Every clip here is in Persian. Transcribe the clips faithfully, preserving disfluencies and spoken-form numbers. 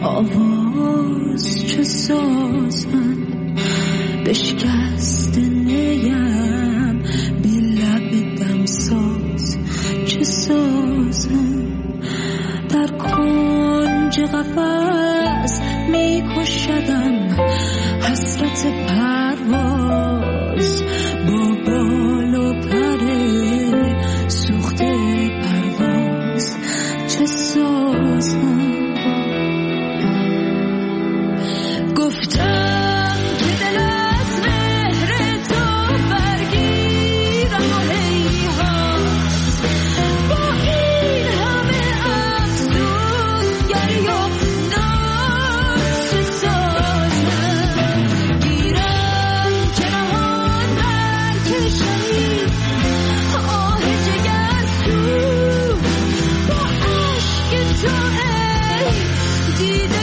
آواز چه سازن بشکست نیم بی لب دمساز چه سازن در کنج قفس میکشدم حسرت پرواز با بال و پر سوخته پرواز چه سازن گفتم که دل از مهر تو برگیرم و هیهات با این همه افسونگری و ناز چه سازم گیرم که نهان برکشمی آه جگرسو با عشق تو ای دیده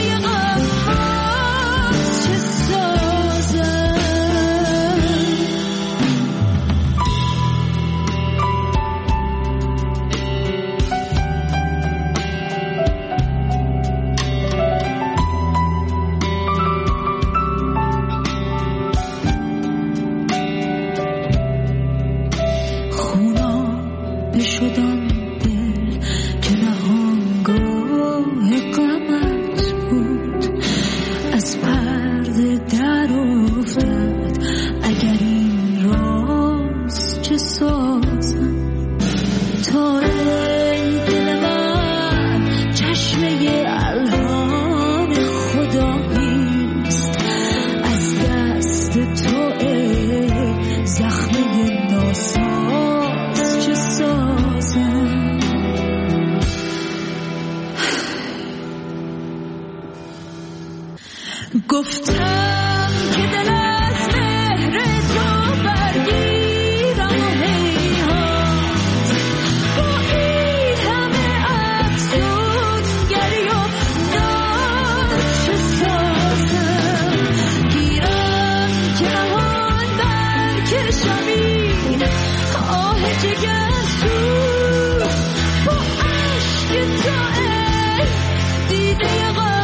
گفتم که دل از مهر تو برگیرم و هیهات با این همه افسونگری و ناز چه سازم گیرم که نهان برکشمی آه جگرسو با عشق تو ای دیده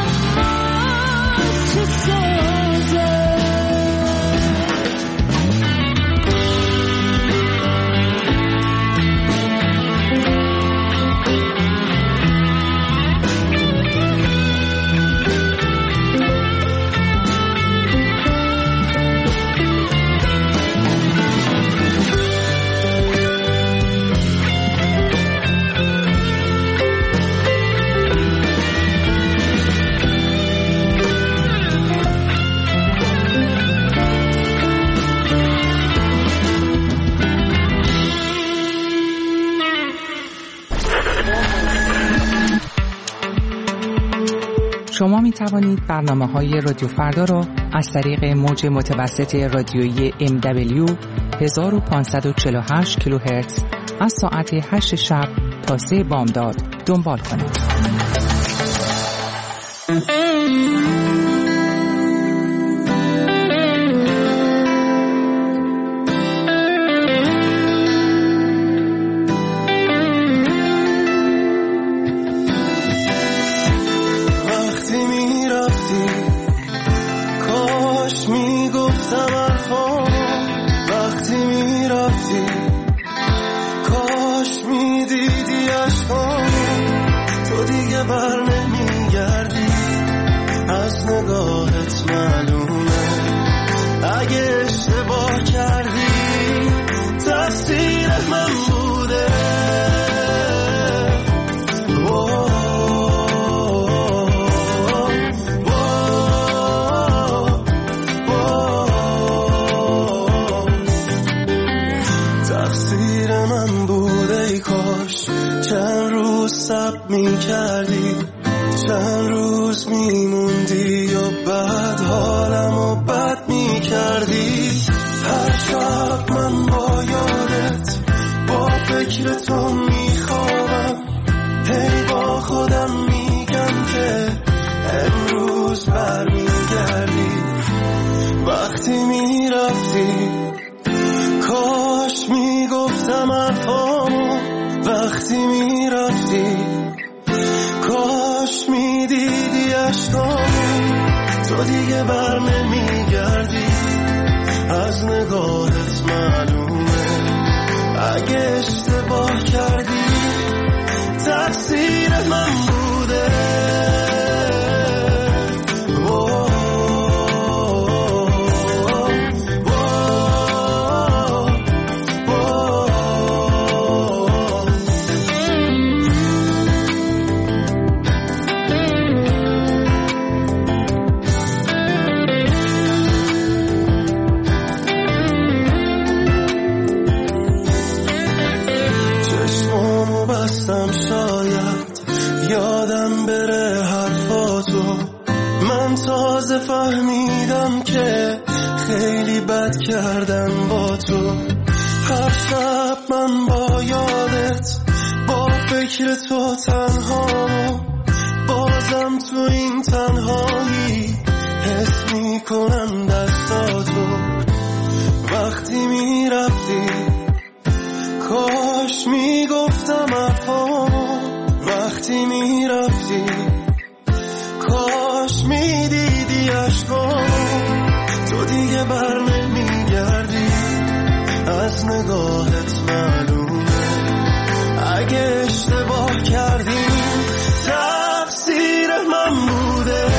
شما می توانید برنامه‌های رادیو فردا را از طریق موج متوسط رادیویی ام دبلیو هزار و پانصد و چهل و هشت کیلوهرتز از ساعت هشت شب تا سه بامداد دنبال کنید. می کردی چند روز میموندی و بعد حالم و بد می کردی هر شب من با یادت با فکر تو می خوابم هی با خودم میگم که امروز بر می گردی وقتی می رفتی کاش می گفتم حرفامو وقتی می رفتی کاش می دیدی عشقامو دیگه بر نمیگردی، از نگاهت معلومه اگه اشتباه کردی تقصیر من بوده. تازه فهمیدم که خیلی بد کردن با تو. هر شب من با یادت، با فکر تو تنها، بازم تو این تنهایی حس میکنم دستاتو. وقتی میرفتی کاش میگفتم حرفامو، وقتی میرفتی کاش میدیدی عشقامو. تو دیگه بر نمیگردی، از نگاهت معلومه اگه اشتباه کردی تقصیر من بوده.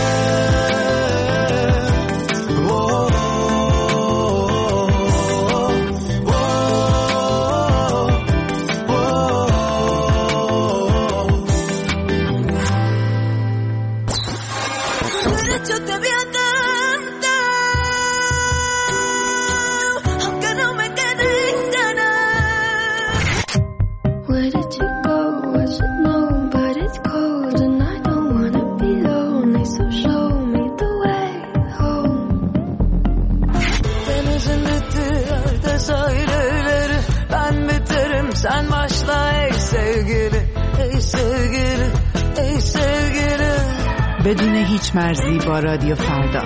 Sen başla ey sevgili, ey sevgili, ey sevgili. بدون هیچ مرزی با رادیو فردا.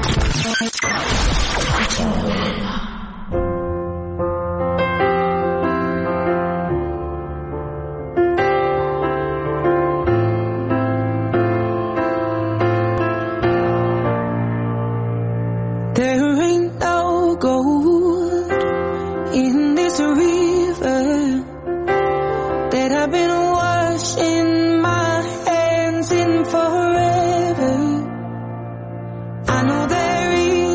There ain't no gold in this river that I've been washing my hands in forever. I know there is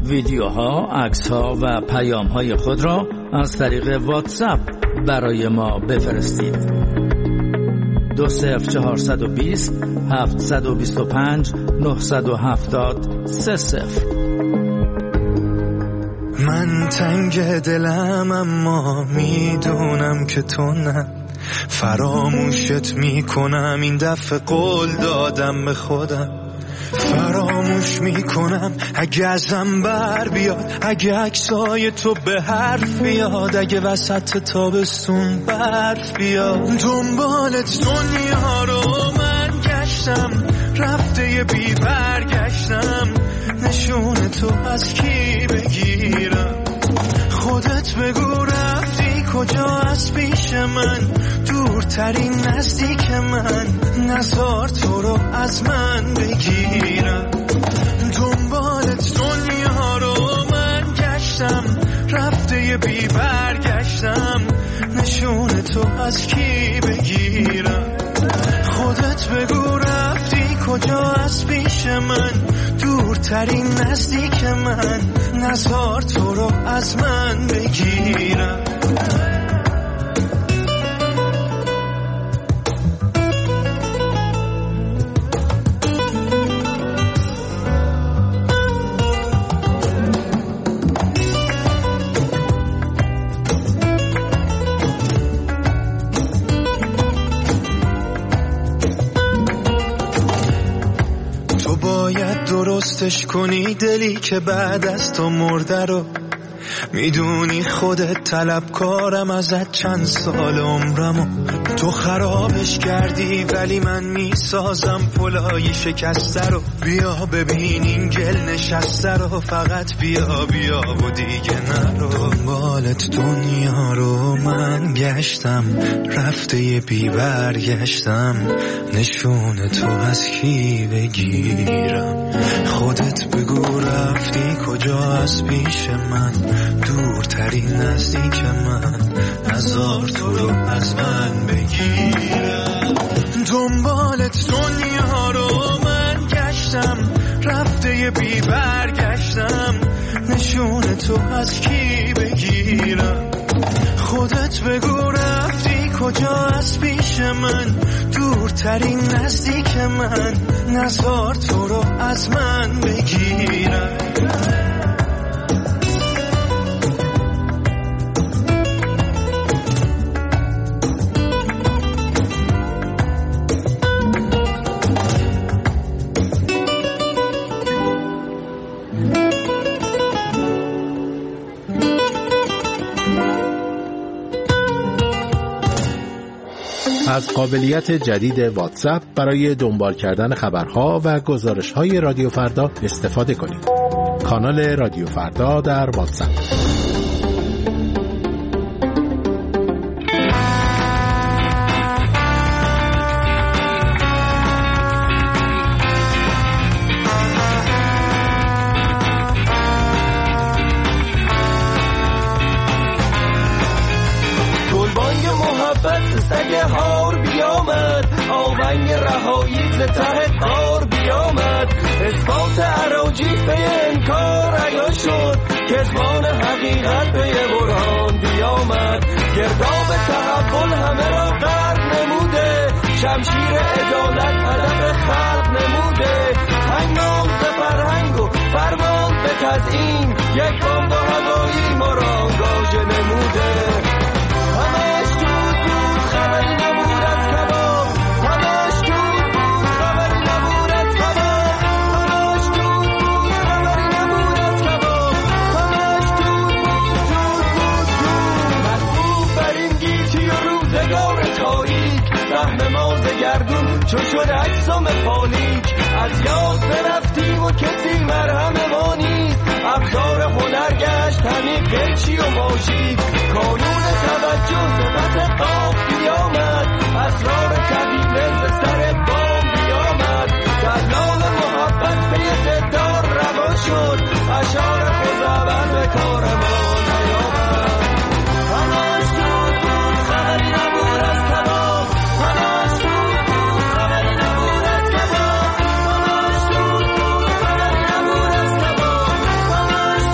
ویدیوها، عکس‌ها و پیام‌های خود را از طریق واتساپ برای ما بفرستید. دو صفر چهارصد و بیست هفتصد و بیست و پنج نهصد و هفتاد سه صفر. من تنگ دلم اما میدونم که تو نه، فراموشت میکنم این دفعه قول دادم به خودم، فراموش میکنم اگه ازم بر بیاد، اگه عکسای تو به حرف بیاد، اگه وسط تابستون برف بیاد. دنبالت دنیا رو من گشتم، رفته یه بی برگشتم، نشون تو از کی بگیرم؟ خودت بگو رفتی کجا از پیش من، دورترین نزدیک من، نزار تو رو از من بگیرم. دنبالت دنیا رو من گشتم، رفته یه بی برگشتم، نشون تو از کی بگیرم؟ خودت بگو رفتی کجا از پیش من، دورترین نزدیک من، نزار تو رو از من بگیرم. درستش کنی دلی که بعد از تو مرده رو، میدونی خودت طلبکارم ازت چند سال عمرمو، تو خرابش کردی ولی من میسازم پلای شکسته رو. بیا ببین این گل نشسته رو، فقط بیا بیا و دیگه نرو. دنبالت دنیا رو من گشتم، رفته یه بی برگشتم، نشون تو از کی بگیرم؟ خودت بگو رفتی کجا از پیش من، دورترین نزدیک من، نزار تو رو از من بگیرم. دنبالت دنیا رو من گشتم، رفته یه بی برگشتم، نشون تو از کی بگیرم؟ خودت بگو رفتی کجا از پیش من، دورترین نزدیک من، نزار تو رو از من بگیرم. از قابلیت جدید واتساپ برای دنبال کردن خبرها و گزارش‌های رادیو فردا استفاده کنید. کانال رادیو فردا در واتساپ. آونگ رهایی ز ته قار بیامد، اثبات اراجیف به انکار عیان شد، کذبان حقیقت به برهان بیامد. گرداب تحول همه را غرق نموده، شمشیر عدالت هدف خلق نموده. هنگام ز فرهنگ و فرمان به تزیین، یک بمب هوایی ما را آنگاژه نموده. همش دود بود خبری نبود از کباب، همش دود بود خبری نبود از کباب، همش دود بود خبری نبود از کباب، همش دود بود دود بود دود. مطبوع بر این گیتی و روزگار تاریک، سهم ما ز گردون چون شد اجسام فالیک. از یاد برفتیم و کسی مرهم ما نیست، ابزار هنر گشت همین قیچی و ماشی. کانون توجه صفت قاف بیامد، اسرار طبیعه ز سر بام بیامد. دلال محبت پی دلدار روان شد، اشعار خزعبل به کار ما نیامد. همش دود بود خبری نبود از کباب، همش دود بود خبری نبود از کباب، همش دود بود خبری نبود از کباب، همش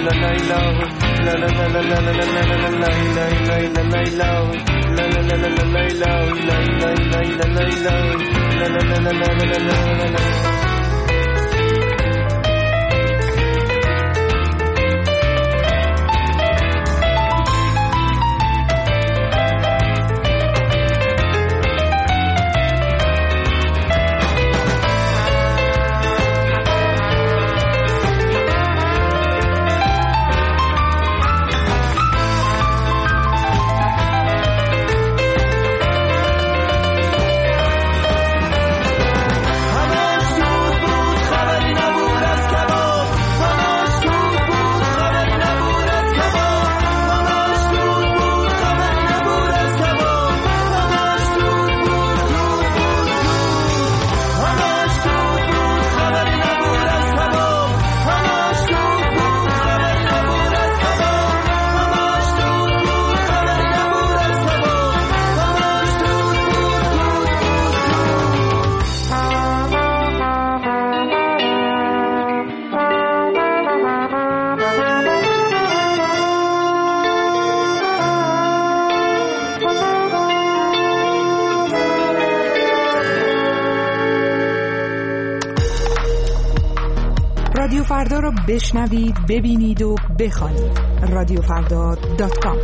رادیو فردا رو بشنوید، ببینید و بخوانید. رادیو فردا دات کام.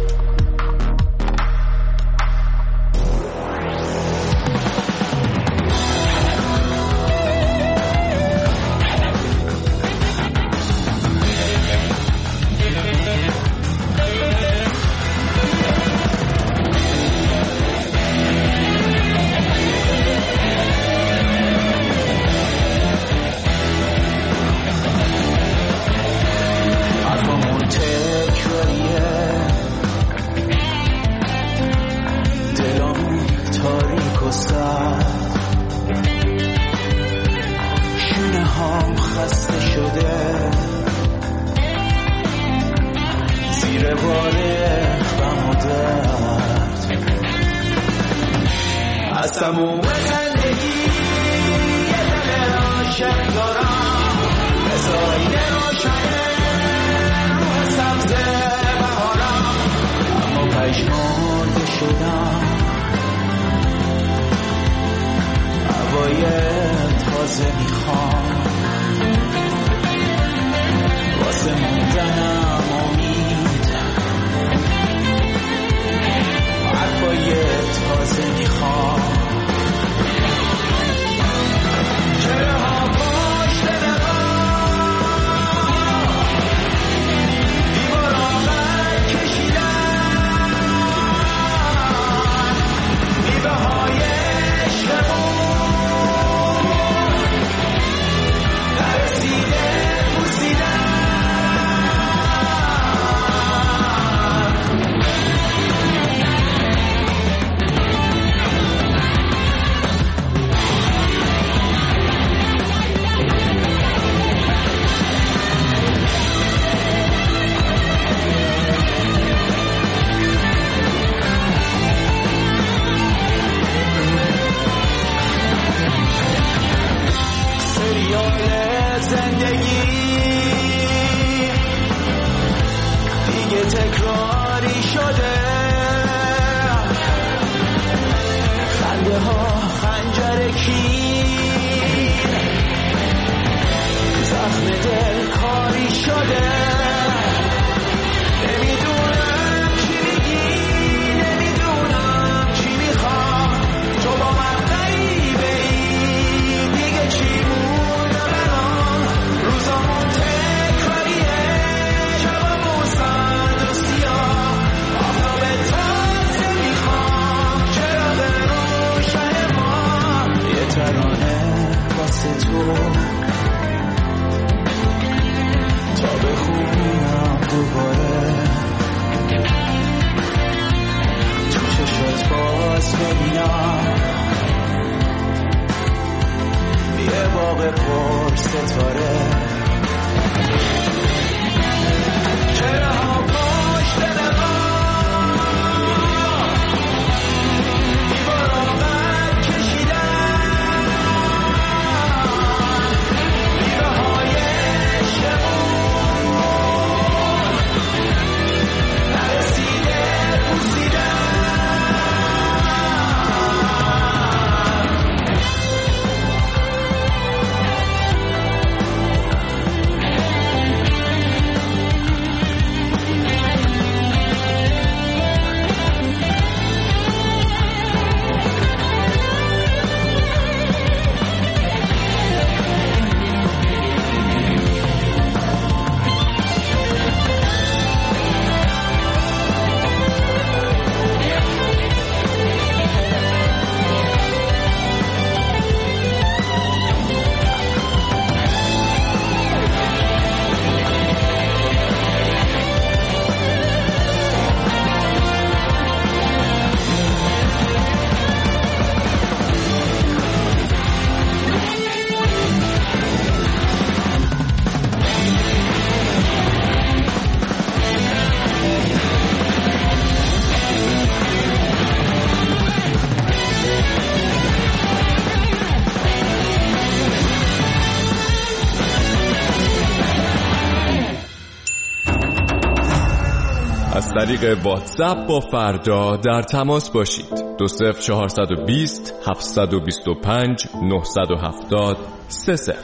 از طریق واتساپ با فردا در تماس باشید. دو صفر چهارصد و بیست هفتصد و بیست و پنج نهصد و هفتاد سه صفر.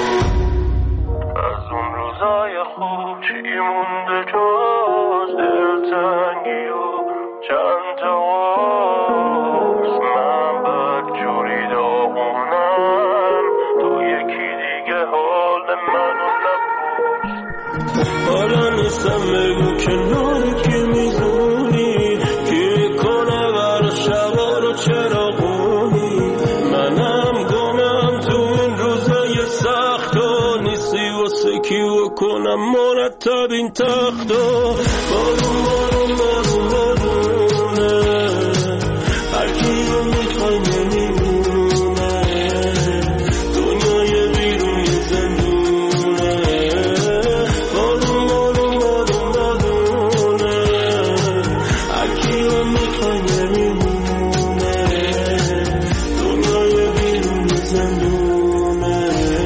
از اون روزای خوب چی مونده جز دلتنگی و چند تا قرص؟ من بد جوری داغونم، تو یکی دیگه حال منو نپرس. حالا نیستم بگو کنار که میزونی، کی میکنه بر شبا رو چراغونی. منم گمم تو این روزای سخت و نیستی واسه کی بکنم مرتب این تخت و بارون بارون بارون بارونه. هر کی رو میخوای نمیمونه، دنیای بیرون یه زندونه. بارون بارون بارون بارونه، هر کی رو میخوای نمیمونه، دنیای بیرون یه زندونه.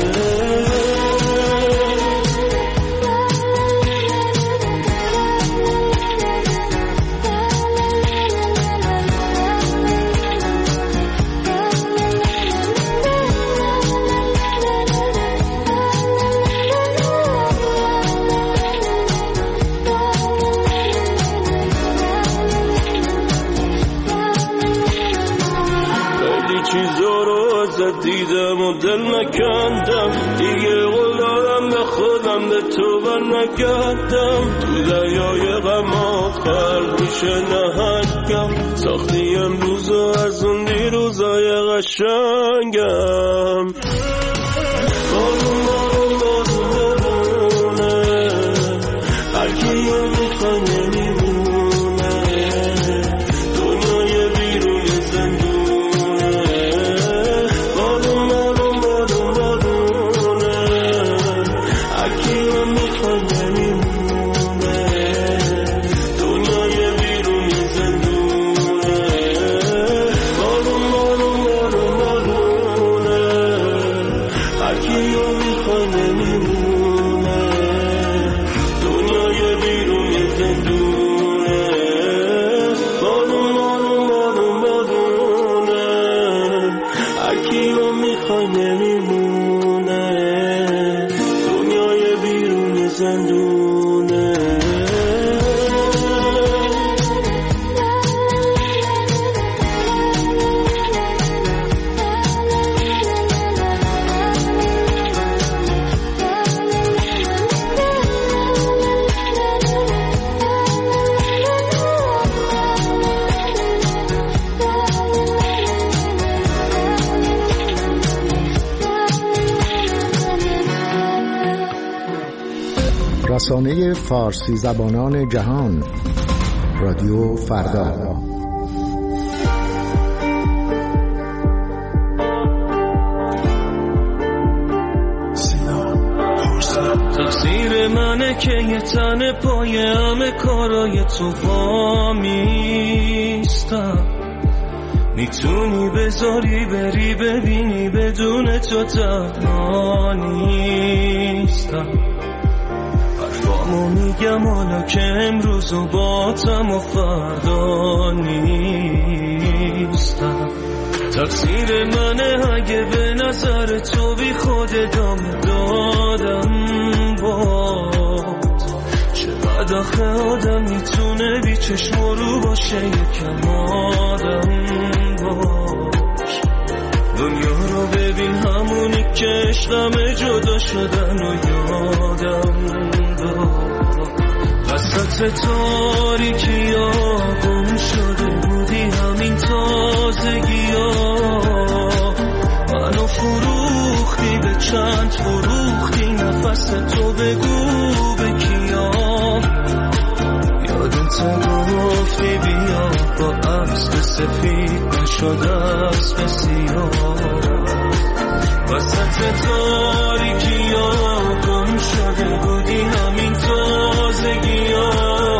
چیزا رو ازت دیدم و دل نکندم، دیگه قول دارم به خودم به تو بر نگردم. تو دریای غم خلق میشه نهنگم، ساختی امروز و از اون دیروزای قشنگم. بارون بارون بارون بارونه، هر کی رو میخوای نمیمونه، دنیای بیرون یه زندونه. رسانه فارسی زبانان جهان، رادیو فردا. تقصیر منه که یه تن پای همه کارای تو وامیستم. میتونی بذاری بری ببینی بدون تو تنها نیستم. حرفامو میگم حالا که امروز و باتم و فردا نیستم. تقصیر منه اگه به نظر تو بی خود ادامه دادم باد. چقدر آخه آدم میتونه بی چشم رو باشه یکم آدم باش. دنیا رو ببین همونی که عشقم جدا شدن و یادم داد. وسط تاریکی ها گم شده بودی همین تازگی ها. منو فروختی به چند فروختی نفس تو بگو به کیا. یادت گفتی بیا با اسب سفید نشده اسب سیاه. وسط تاریکی ها گم شده بودی همین تازگی ها.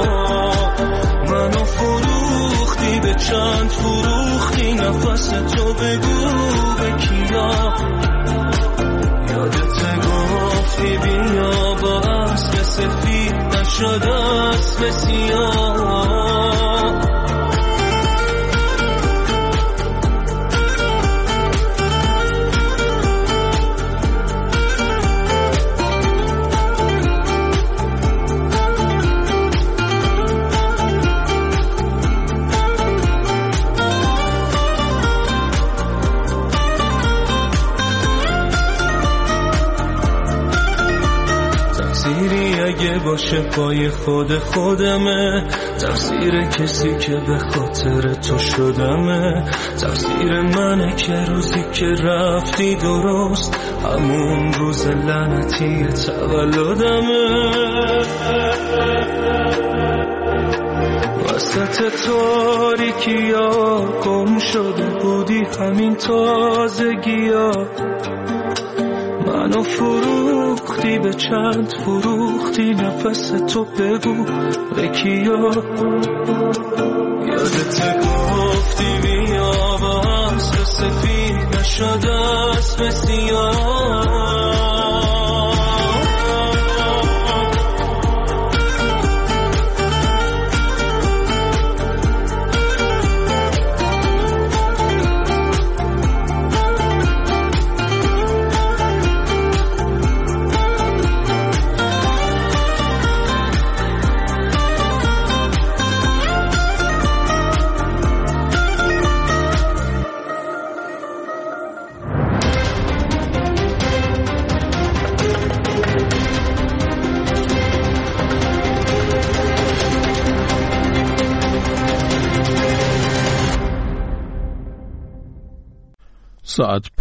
منو فروختی به چند فروختی نفس تو بگو به کیا. یادت گفتی بیا با اسب سفید نشده اسب سیاه. اگه باشه پای خود خودمه، تقصیر کسی که به خاطر تو شدمه، تقصیر منه که روزی که رفتی درست همون روز لعنتی تولدمه. وسط تاریکی ها گم شده بودی همین تازگی ها، منو فروختی به چند فروختی، نفس تو بگو به کیا. یادت گفتی بیا با اسب سفید نشد اسب سیاه، ساعت